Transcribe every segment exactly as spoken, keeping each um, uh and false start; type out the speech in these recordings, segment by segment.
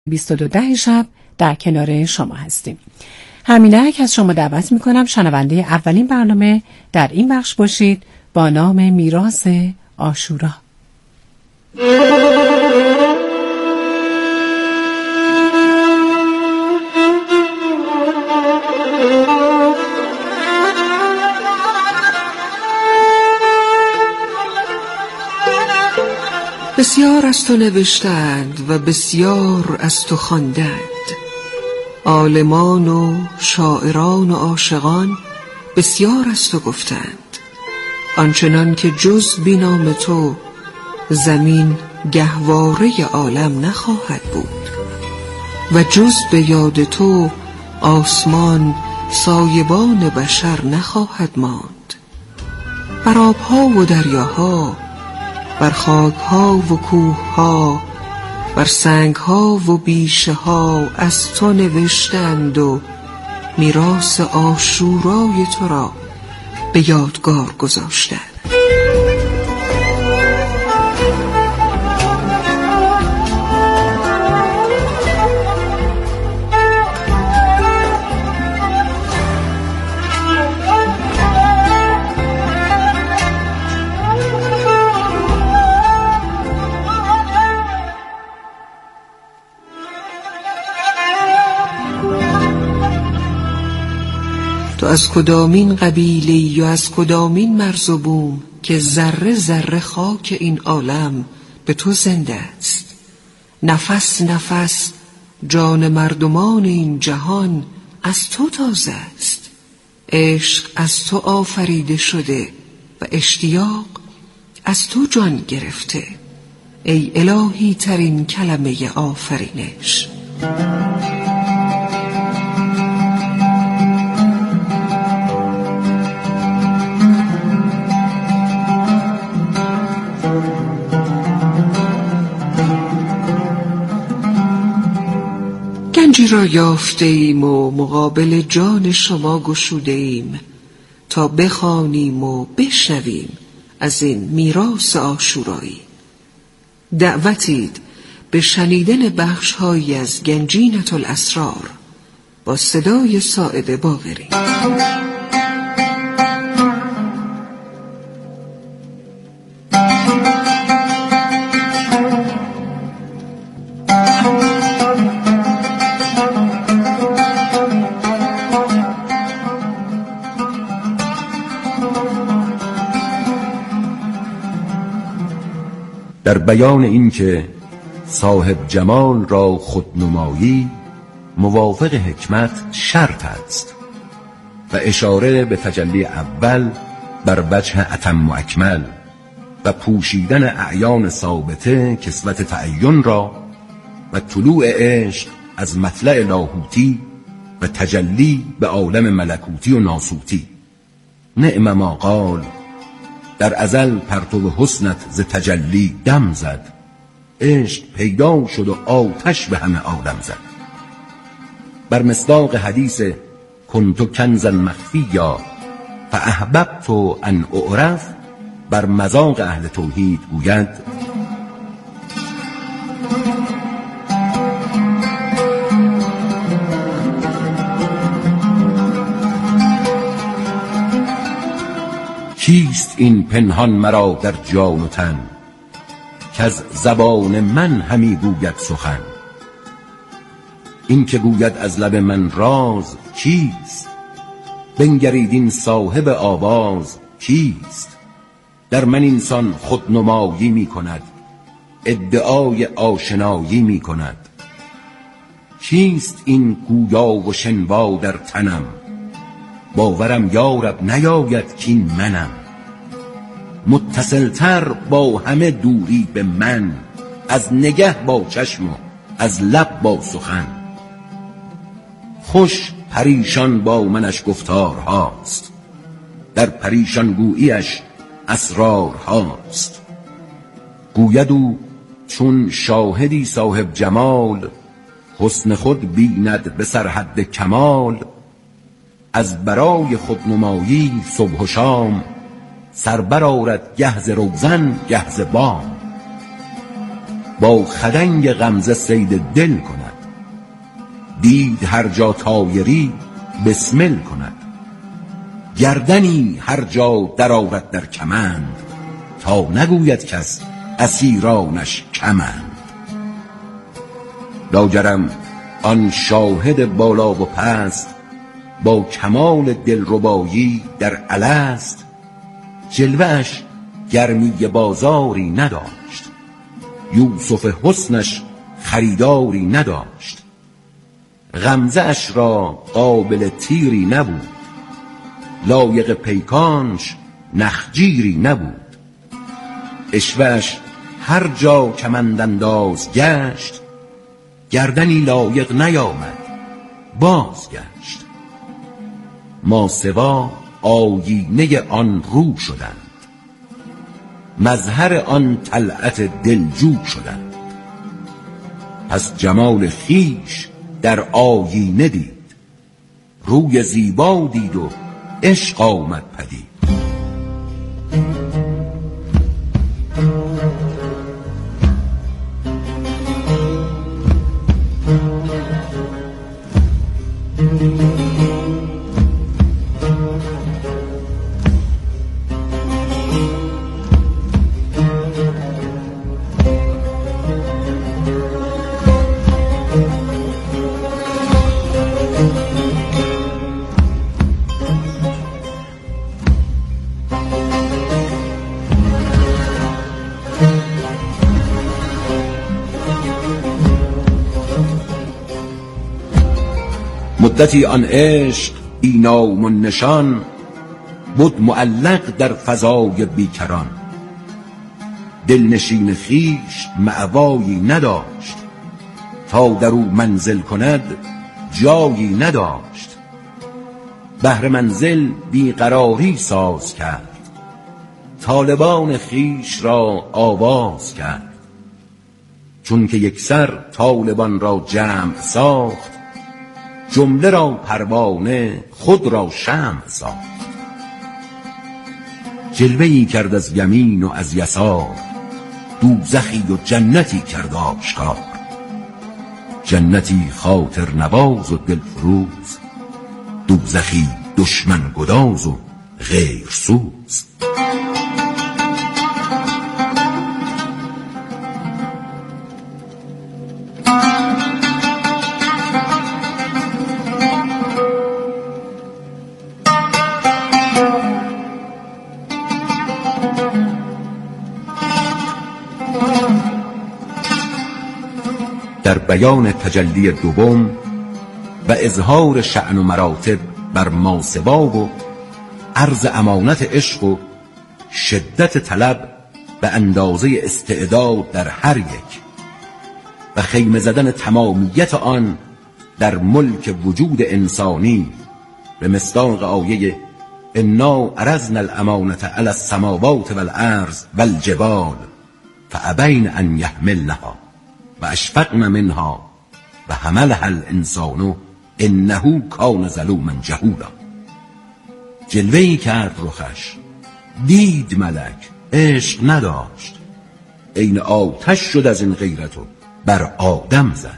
بیست و دو ده شب در کنار شما هستیم. همینک از شما دعوت میکنم شنونده اولین برنامه در این بخش باشید با نام میراث عاشورا. بسیار از تو نوشتند و بسیار از تو خواندند، عالمان و شاعران و عاشقان بسیار از تو گفتند، آنچنان که جز بی نام تو زمین گهواره عالم نخواهد بود و جز به یاد تو آسمان سایبان بشر نخواهد ماند. بر آبها و دریاها، بر خاکها و کوهها، بر سنگها و بیشه ها از تو نوشتند و میراث عاشورای تو را به یادگار گذاشتند. تو از کدامین قبیله و از کدامین مرز و بوم که ذره ذره خاک این عالم به تو زنده است، نفس نفس جان مردمان این جهان از تو تازه است، عشق از تو آفریده شده و اشتیاق از تو جان گرفته، ای الهی ترین کلمه آفرینش. گنجی را یافته ایم و مقابل جان شما گشوده ایم تا بخوانیم و بشنویم از این میراث عاشورایی. دعوتید به شنیدن بخش‌هایی از گنجینة الاسرار با صدای ساعد باقری. در بیان این که صاحب جمال را خودنمایی موافق حکمت شرط است و اشاره به تجلی اول بر وجه اتم و اکمل و پوشیدن اعیان ثابته کسوت تعین را و طلوع عشق از مطلع لاهوتی و تجلی به عالم ملکوتی و ناسوتی. نعم ما قال، در ازل پرتو حسنت ز تجلی دم زد، عشق پیدا شد و آتش به همه عالم زد. بر مصداق حدیث کنت کنزا مخفیا فاحببت ان اعرف، بر مذاق اهل توحید گوید کیست این پنهان مرا در جان و تن، که از زبان من همی گوید سخن. این که گوید از لب من راز کیست، بنگرید این صاحب آواز کیست. در من اینسان خودنمایی می کند، ادعای آشنایی می کند. کیست این گویا و شنوا در تنم، باورم یارب نیاید کین منم. متصلتر با همه دوری به من، از نگه با چشم و از لب با سخن. خوش پریشان با منش گفتار هاست، در پریشان گوییش اسرار هاست. گوید او چون شاهدی صاحب جمال، حسن خود بیند به سرحد کمال. از برای خودنمایی صبح و شام، سربر آرد گهز روزن گهز بام. با خدنگ غمزه صید دل کند، دید هر جا طایری بسمل کند. گردنی هر جا در آورد در کمند، تا نگوید کس اسیرانش کمند. لاجرم آن شاهد بالا و پست، با کمال دلربایی در الست. جلوه‌اش گرمی بازاری نداشت، یوسف حسنش خریداری نداشت. غمزه اش را قابل تیری نبود، لایق پیکانش نخجیری نبود. عشوه‌اش هر جا کمند انداز گشت، گردنی لایق نیامد بازگشت. ماسوا آیینه آن رو شدند، مظهر آن طلعت دلجو شدند. پس جمال خویش در آیینه دید، روی زیبا دید و عشق آمد پدید. مدتی آن عشق بی نام و نشان، بود معلق در فضای بیکران. دلنشین خویش مأوایی نداشت، تا در او منزل کند جایی نداشت. بهر منزل بیقراری ساز کرد، طالبان خویش را آواز کرد. چون که یکسر طالبان را جمع ساخت، جمله را پروانه خود را شمع ساخت. جلوه‌ای کرد از یمین و از یسار، دوزخی و جنتی کرد آشکار. جنتی خاطر نواز و دلفروز، دوزخی دشمن گداز و غیر سوز. در بیان تجلی دوم و اظهار شأن و مراتب بر ماسوا و عرض امانت عشق و شدت طلب به اندازه استعداد در هر یک و خیمه زدن تمامیت آن در ملک وجود انسانی، به مصداق آیه انا عرضنا الامانة علی السماوات والارض والجبال فابین ان یحملنها و اشفقن منها و حملها الانسان انه کان ظلوما جهولا. جلوه‌ای کرد رخش، دید ملک، عشق نداشت. عین آتش شد از این غیرتو بر آدم زد.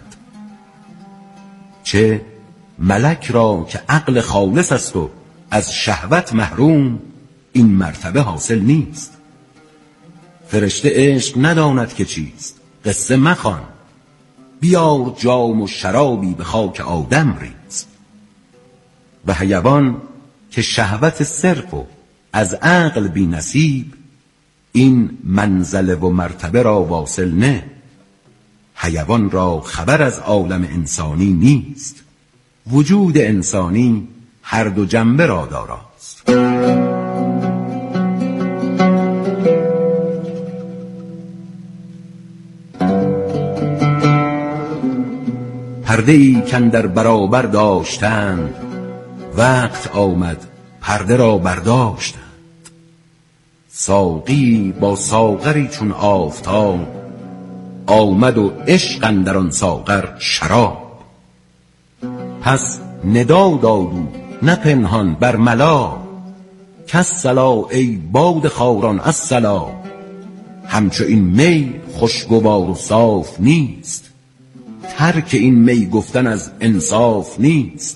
چه ملک را که عقل خالص است و از شهوت محروم، این مرتبه حاصل نیست. فرشته عشق نداند که چیست، قصه مخوان. بیار جام و شرابی به خاک آدم ریز. و حیوان که شهوت صرف و از عقل بی نصیب، این منزله و مرتبه را واصل نه. حیوان را خبر از عالم انسانی نیست. وجود انسانی هر دو جنبه را داراست. پرده‌ای کاندر برابر داشتند، وقت آمد پرده را برداشتند. ساقی با ساغری چون آفتاب، آمد و عشق اندر آن ساغر شراب. پس ندا داد او نه پنهان بر ملا، کالصلا ای باد خاران الصلا. همچو این می خوشگوار و صاف نیست، ترک این می گفتن از انصاف نیست.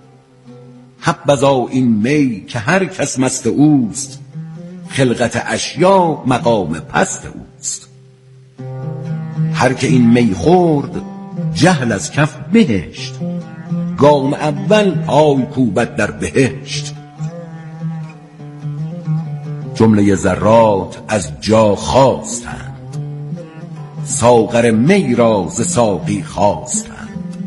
حبذا این می که هر کس مست اوست، خلقت اشیا مقام پست اوست. هر که این می خورد جهل از کف بهشت، گام اول پای کوبد در بهشت. جمله ذرات از جا خاستند، ساغر می را ز ساقی خواستند.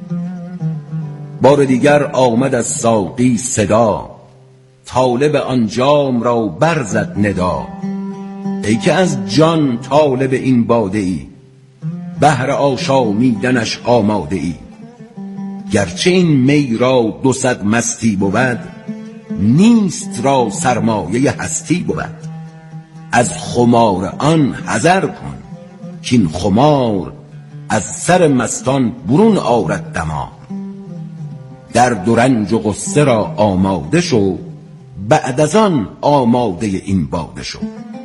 بار دیگر آمد از ساقی صدا، طالب آن جام را برزد ندا. ای که از جان طالب این باده ای، بهر آشامیدنش آماده ای. گرچه این می را دو صد مستی بود، نیست را سرمایه هستی بود. از خمار آن حذر کن، کین خمار از سر مستان برون آرد دمار. درد و رنج و غصه را آماده شو، بعد از آن آماده این باده شو.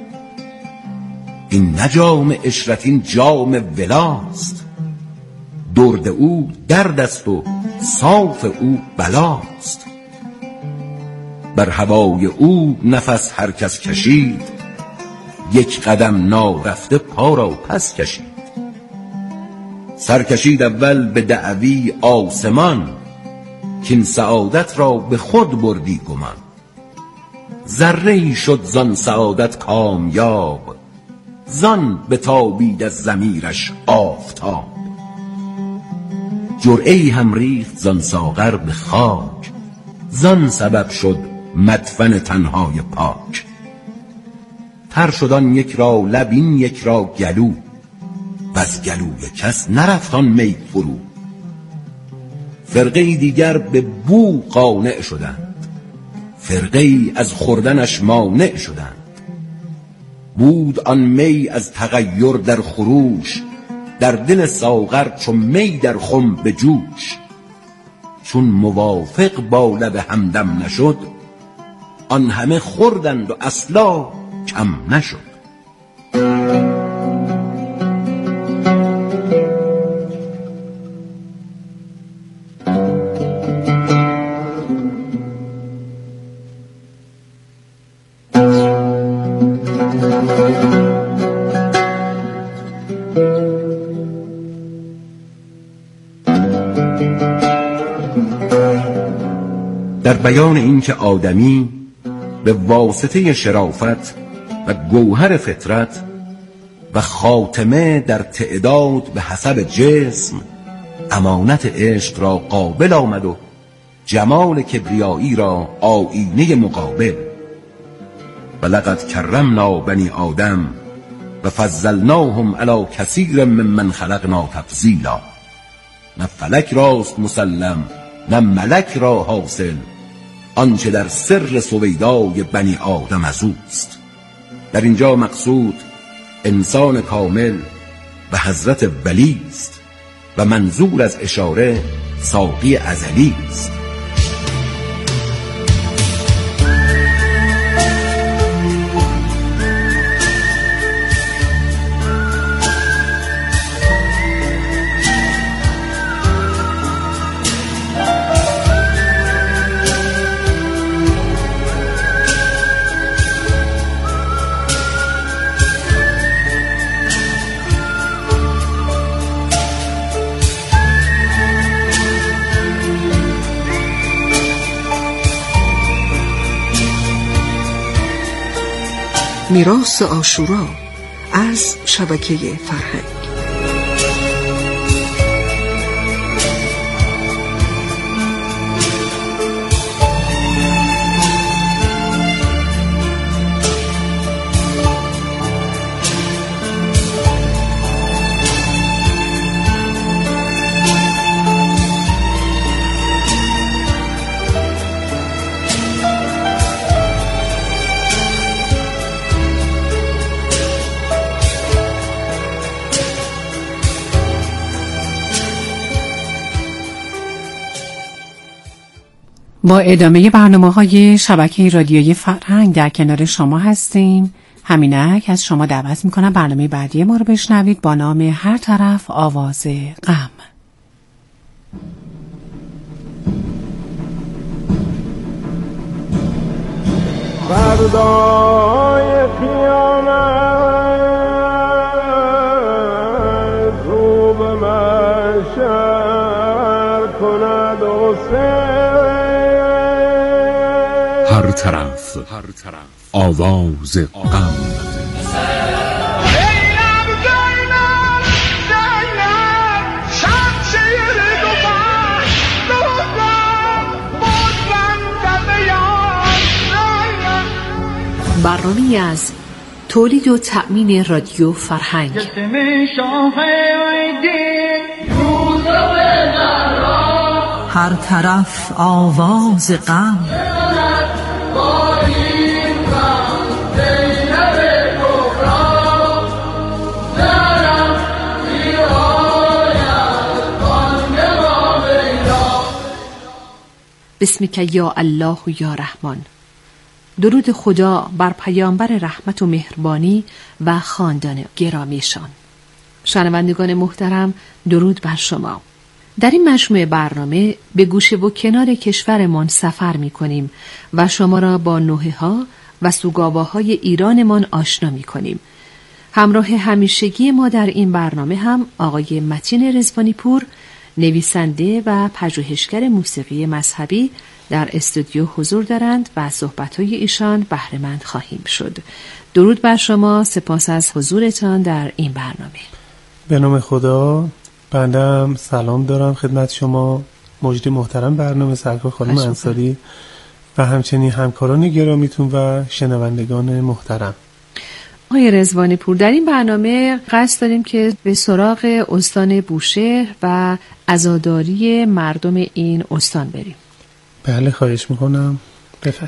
این نه جام عشرت، این جام ولاست، درد او درد است و صاف او بلاست. بر هوای او نفس هر کس کشید، یک قدم نارفته پا را پس کشید. سر کشید اول به دعوی آسمان، کین سعادت را به خود بردی گمان. ذره‌ای شد زان سعادت کامیاب، زان بتابید از ضمیرش آفتاب. جرعه‌ای هم ریخت زان ساغر به خاک، زان سبب شد مدفن تنهای پاک. تر شد آن یک را لب، این یک را گلو، بس گلوی کس نرفت آن می فرو. فرقه دیگر به بو قانع شدند، فرقه از خوردنش مانع شدند. بود آن می از تغییر در خروش، در دل ساغر چون می در خم به جوش. چون موافق با لب همدم نشد، آن همه خوردند و اصلا کم نشد. در بیان این که آدمی به واسطه شرافت و گوهر فطرت و خاتمه در تعداد به حسب جسم، امانت عشق را قابل آمد و جمال کبریایی را آیینه مقابل. و لقد کرمنا بنی آدم و فضلناهم علی کثیر ممن خلقنا تفضیلا. نه فلک راست مسلم، نه ملک را حاصل، آنچه در سر سویدای بنی آدم از اوست. در اینجا مقصود انسان کامل و حضرت ولی است و منظور از اشاره ساقی ازلی است. میراث عاشورا از شبکه فرهنگ. با ادامه برنامه‌های شبکه رادیویی فرهنگ در کنار شما هستیم. همینک از شما دعوت می‌کنم برنامه بعدی ما رو بشنوید با نام هر طرف آواز غم. فردای قیامت رو به محشر کند حسین. هر طرف آواز غم، برنامه‌ای از تولید و تأمین رادیو فرهنگ. هر طرف آواز غم، بسمک یا الله و یا رحمان. درود خدا بر پیامبر رحمت و مهربانی و خاندان گرامیشان. شنوندگان محترم، درود بر شما. در این مجموعه برنامه به گوشه و کنار کشورمان سفر می کنیم و شما را با نوحه ها و سوگاواهای ایرانمان آشنا می کنیم. همراه همیشگی ما در این برنامه هم آقای متین رضوانی پور، نویسنده و پژوهشگر موسیقی مذهبی، در استودیو حضور دارند و صحبت‌های ایشان بهره مند خواهیم شد. درود بر شما، سپاس از حضورتان در این برنامه. به نام خدا. بنده سلام دارم خدمت شما مجری محترم برنامه، سرکار خانم انصاری و همچنین همکاران گرامیتون و شنوندگان محترم. آقای رضوانی پور، در این برنامه قصد داریم که به سراغ استان بوشهر و عزاداری مردم این استان بریم. بله، خواهش میکنم. بفرم.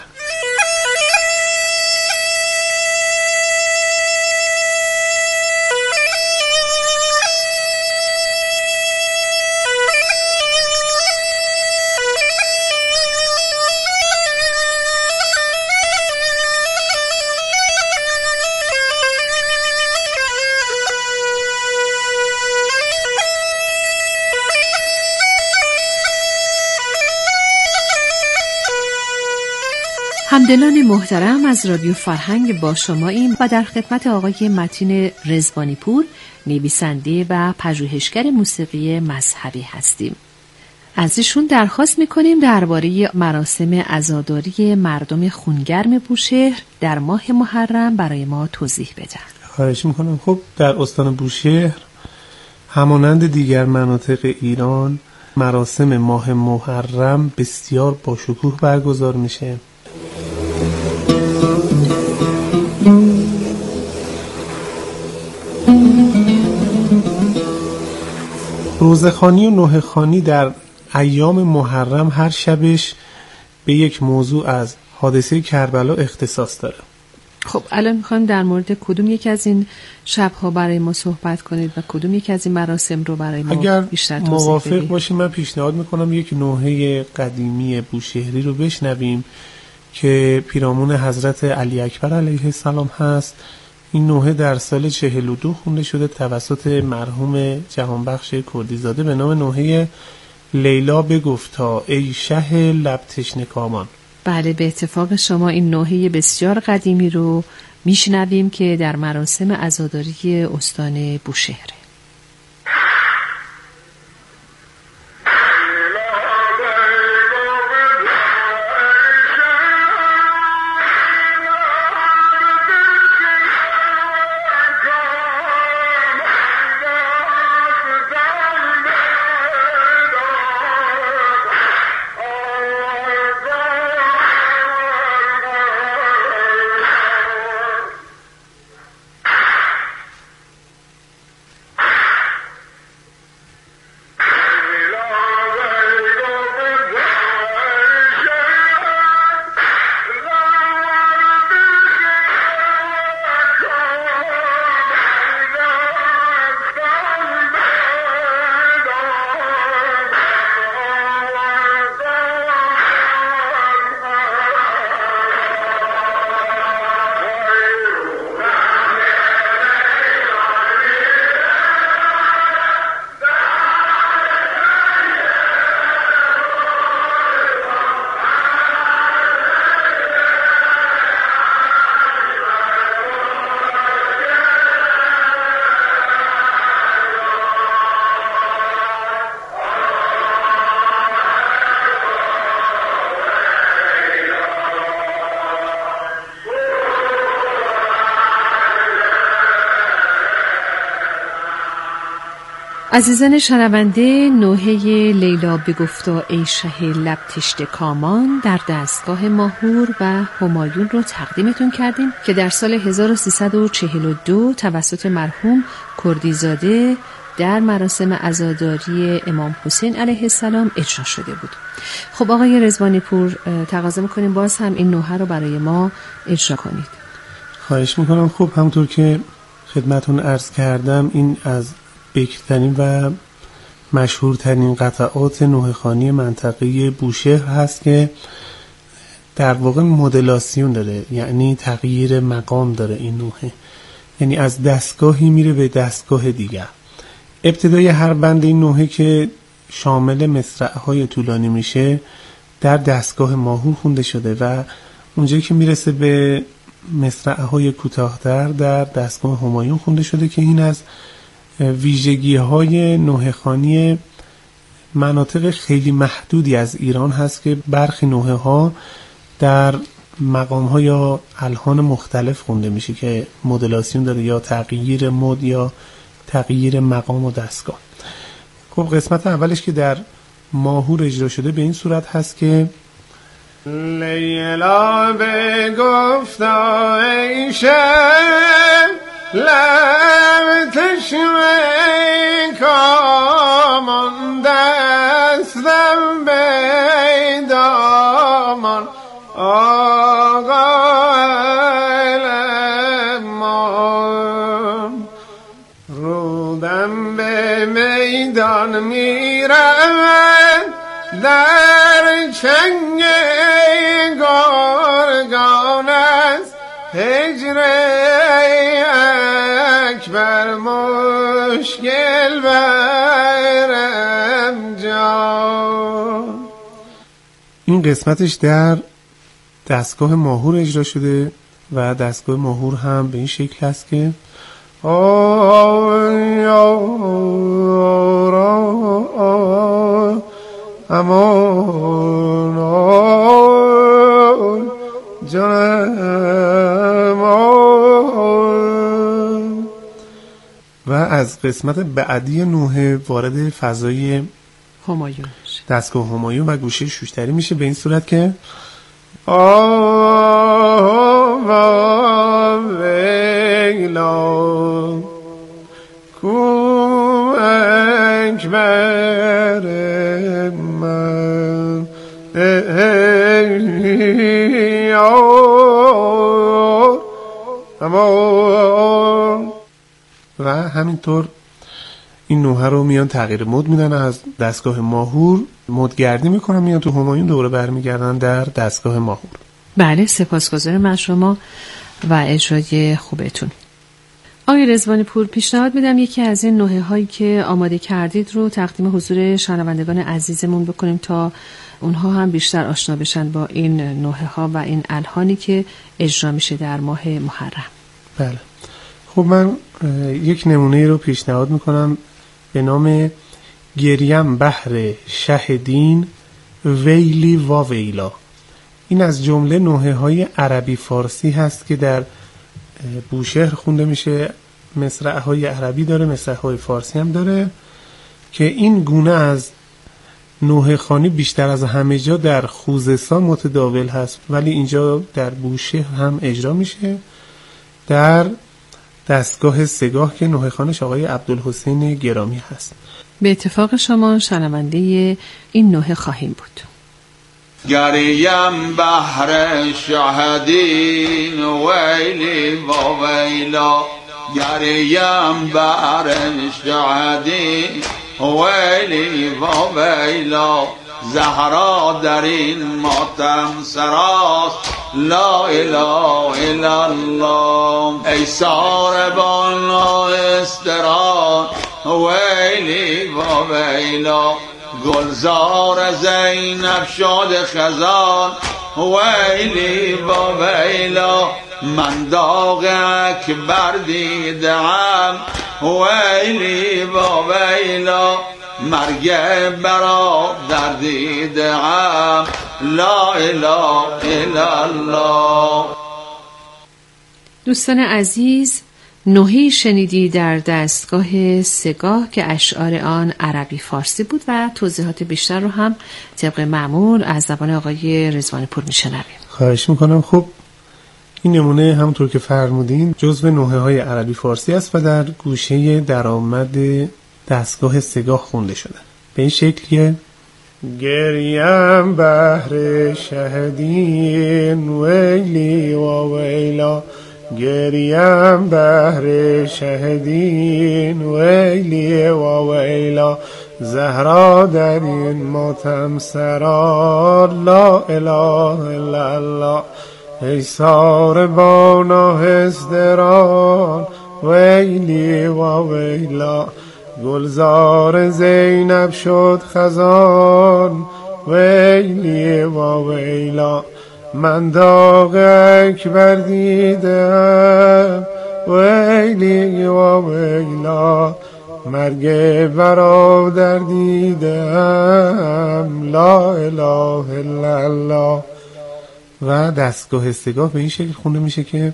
همدلان محترم از رادیو فرهنگ با شما ایم و در خدمت آقای متین رضوانی پور، نویسنده و پژوهشگر موسیقی مذهبی هستیم. از ایشون درخواست میکنیم درباره مراسم عزاداری مردم خونگرم بوشهر در ماه محرم برای ما توضیح بدن. خواهش میکنم. خب در استان بوشهر همانند دیگر مناطق ایران مراسم ماه محرم بسیار با شکوه برگزار میشه. روزخوانی و نوحه‌خوانی در ایام محرم هر شبش به یک موضوع از حادثه کربلا اختصاص داره. خب الان میخوایم در مورد کدوم یک از این شبها برای ما صحبت کنید و کدوم یک از این مراسم رو برای ما اگر بیشتر توضیح بدید. موافق باشیم من پیشنهاد میکنم یک نوحه قدیمی بوشهری رو بشنویم که پیرامون حضرت علی اکبر علیه السلام هست. این نوحه در سال چهل و دو خونده شده توسط مرحوم جهانبخش کردیزاده به نام نوحه لیلا بگفتا ای شه لب تشنه کامان. بله، به اتفاق شما این نوحه بسیار قدیمی رو میشنویم که در مراسم عزاداری استان بوشهر. عزیزان شنونده، نوحه لیلا بگفتا ای شه لب تشت کامان در دستگاه ماهور و همایون رو تقدیمتون کردیم که در سال هزار و سیصد و چهل و دو توسط مرحوم کردیزاده در مراسم عزاداری امام حسین علیه السلام اجرا شده بود. خب آقای رضوانی پور، تقاضا میکنیم باز هم این نوحه رو برای ما اجرا کنید. خواهش میکنم. خب همونطور که خدمتون عرض کردم، این از بکرترین و مشهورترین قطعات نوحه خوانی منطقه بوشهر هست که در واقع مدلاسیون داره، یعنی تغییر مقام داره این نوحه، یعنی از دستگاهی میره به دستگاه دیگر. ابتدای هر بند این نوحه که شامل مصرع‌های طولانی میشه در دستگاه ماهور خونده شده و اونجایی که میرسه به مصرع‌های کوتاه‌تر در دستگاه همایون خونده شده که این از ویژگی‌های نوحه خوانی مناطق خیلی محدودی از ایران هست که برخی نوحه‌ها در مقام‌ها یا الحان مختلف خونده میشه که مدلاسیون داره، یا تغییر مد یا تغییر مقام و دستگاه. خب قسمت اولش که در ماهور اجرا شده به این صورت هست که لیلا بگفتا ای شه لب تشمه کامان دستم به دامان آقا علمان رودم به میدان میرم در چنگ گرگان است هجر اکبر مشکل برم جان. این قسمتش در دستگاه ماهور اجرا شده و دستگاه ماهور هم به این شکل هست که آی آی امان آی جانم آی. و از قسمت بعدی نوحه وارد فضای همایون دستگاه همایون و گوشه شوشتری میشه به این صورت که آه ویلا کو اکبر من ای آه اما. و همینطور این نوحه رو میان تغییر مد میدن، از دستگاه ماهور مدگردی میکنن میان تو همایون، دوره برمیگردن در دستگاه ماهور. بله، سپاسگزارم از شما و اجرای خوبتون. آقای رضوانی پور، پیشنهاد میدم یکی از این نوحه هایی که آماده کردید رو تقدیم حضور شنوندگان عزیزمون بکنیم تا اونها هم بیشتر آشنا بشن با این نوحه ها و این الحانی که اجرا میشه در ماه محرم. بله. خب من یک نمونه رو پیشنهاد میکنم به نام گریم بحر شهدین ویلی و ویلا. این از جمله نوحه های عربی فارسی هست که در بوشهر خونده میشه. مصرع های عربی داره، مصرع های فارسی هم داره که این گونه از نوحه خوانی بیشتر از همه جا در خوزستان متداول هست، ولی اینجا در بوشهر هم اجرا میشه در دستگاه سگاه که نوحه خوانش آقای عبدالحسین گرامی هست. به اتفاق شما شنونده این نوحه خواهیم بود. گریم بحر شهدین ویلی و ویلا گریم بحر شهدین ویلی و ویلا زهرا در این ماتم سراست لا اله الا الله ای ساربان استران ویلی و ویلا گلزار زینب شاد خزان ویلی و ویلا من داغ اکبر دیدم ویلی و ویلا مرگ برادر دیدم لا اله الا الله. دوستان عزیز، نوحه‌ای شنیدی در دستگاه سگاه که اشعار آن عربی فارسی بود و توضیحات بیشتر رو هم طبق معمول از زبان آقای رضوانی پور میشنویم. خواهش میکنم. خب این نمونه همونطور که فرمودین جزو نوحه های عربی فارسی است و در گوشه درآمد دستگاه سگاه خونده شده. به این شکلیه: گریم بهر شهدین ویلی و ویلا، گریم بهر شهدین ویلی و ویلا، زهرا در این ماتم سرا، لا اله الا الله، ای ساربان ازدران ویلی و ویلا، گلزار زینب شد خزان ویلی و ویلا، من داغ اکبر دیدم ویلی و ویلا، مرگ برادر دیدم لا اله الا الله. و دستگاه سگاه به این شکل خونده میشه که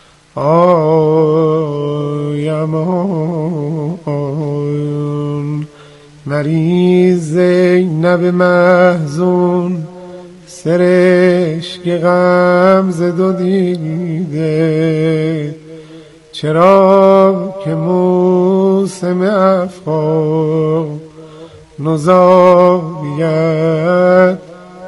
آیمان مریض زینب محزون، سرشک غم ز دو دیده، چرا که موسم افغان نزاویت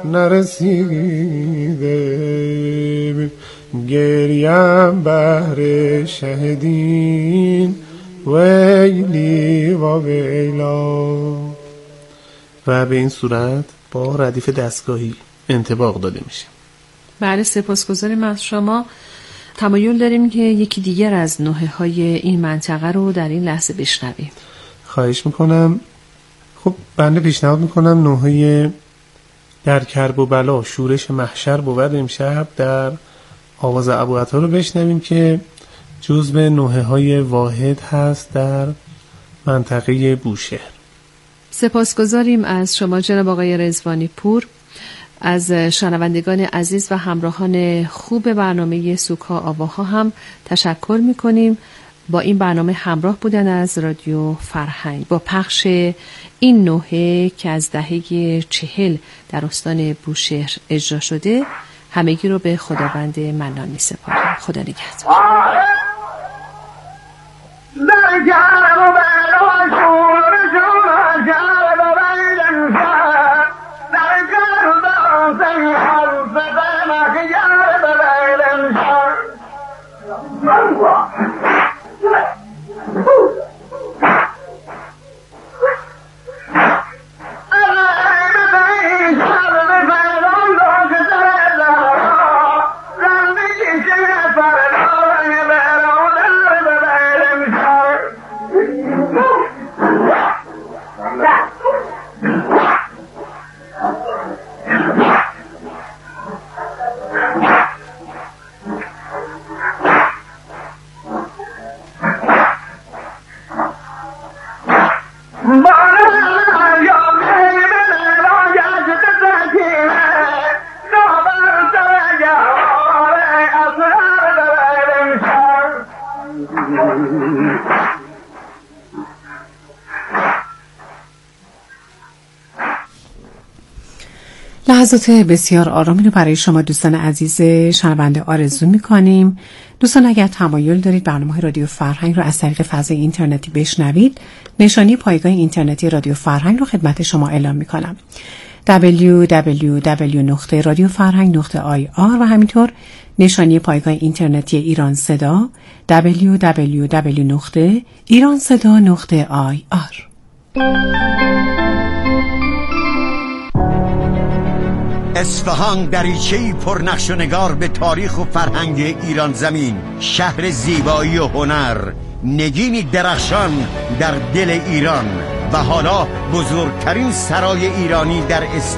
نرسیده، گریم بهر شهدین ویلی و ویلا. و به این صورت با ردیف دستگاهی انطباق داده میشه. بله، سپاسگزاریم از شما. تمایل داریم که یکی دیگر از نوحه های این منطقه رو در این لحظه بشنویم. خواهش میکنم. خب بنده پیشنهاد میکنم نوحه در کرب و بلا شورش محشر بود امشب در آواز ابوعطا رو بشنویم که جزو نوحه های واحد هست در منطقه بوشهر. سپاسگزاریم از شما جناب آقای رضوانی پور. از شنوندگان عزیز و همراهان خوب برنامه سوکا آواها هم تشکر میکنیم. با این برنامه همراه بودن از رادیو فرهنگ با پخش این نوحه که از دهه چهل در استان بوشهر اجرا شده. همگی رو به خداوند منان می سپارم. خدا نگهدار. لحظات بسیار آرامی رو برای شما دوستان عزیز شنونده آرزو می‌کنیم. دوستان اگر تمایل دارید برنامه رادیو فرهنگ رو از طریق فضای اینترنتی بشنوید، نشانی پایگاه اینترنتی رادیو فرهنگ رو خدمت شما اعلام می‌کنم. دبلیو دبلیو دبلیو دات رادیو فرهنگ دات آی آر و همینطور نشانی پایگاه اینترنتی ایران صدا دبلیو دبلیو دبلیو دات ایران صدا دات آی آر. اصفهان دریچه‌ای پر نقش و نگار به تاریخ و فرهنگ ایران زمین، شهر زیبایی و هنر، نگینی درخشان در دل ایران و حالا بزرگترین سرای ایرانی در